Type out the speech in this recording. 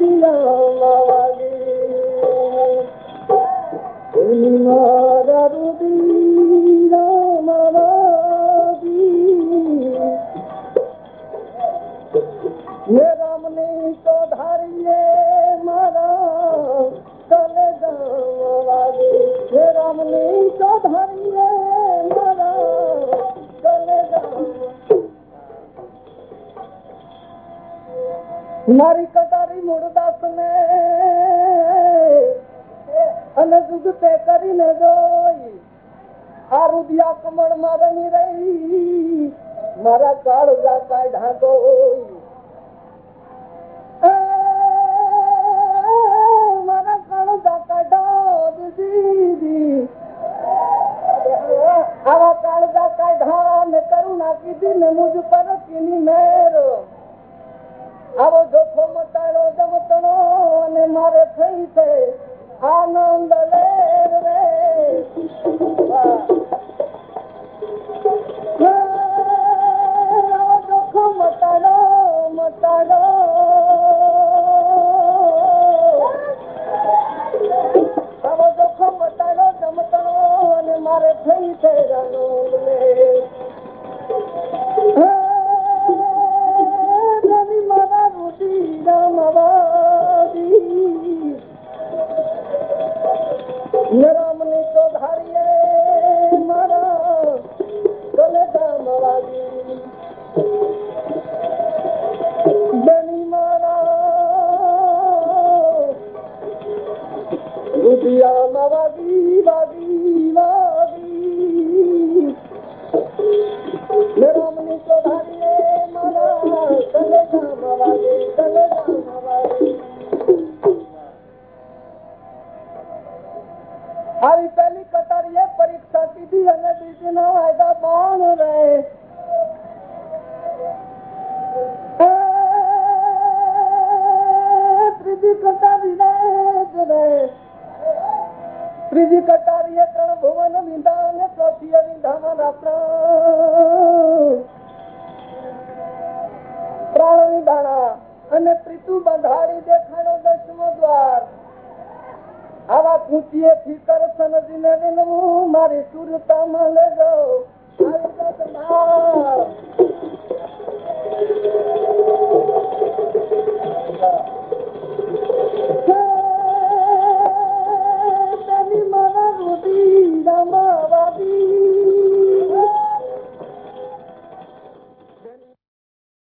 रुदिया मावागी मारा रुदिया मावागी ये रामनी तो धारिये मारा चले जावागी ये रामनी तो धारिये मारा चले जावा नारी कटारी मुड़दास ने अन जुगते करीने जोई आ रुदिया कमर मारनी रही मारा काळजा काढा गोई मारा काळजा काढा दीदी आवा काळजा काढा ने करुणा की दिन मुझ पर किनी मेरो आवो जोखो मटाड़ो जमतणो ने मारे थई थे आनंद ले रे आवो जोखो मटाड़ो मटाड़ो आवो जोखो मटाड़ो जमतणो ने मारे थई थे आनंद ले रामनी तो धारिये मारा चले जावागी बनी मारा रुदिया मावागी वागी वागी रामनी तो धारिये मारा चले जावागी चले जावागी हारी पहली कटारिये परीक्षा की थी हमें दिन आएगा बाण रहे त्रिजी कटारी त्रिजी कटारिये त्रण भुवन विंधा ने चौथी विंधा मारा प्राण विंधाणा अने प्रीतु बंधारी देखाणो दशमो द्वार आवा खूंचिए थी कर सनदीने विनमू मारी सुरता में ले जाओ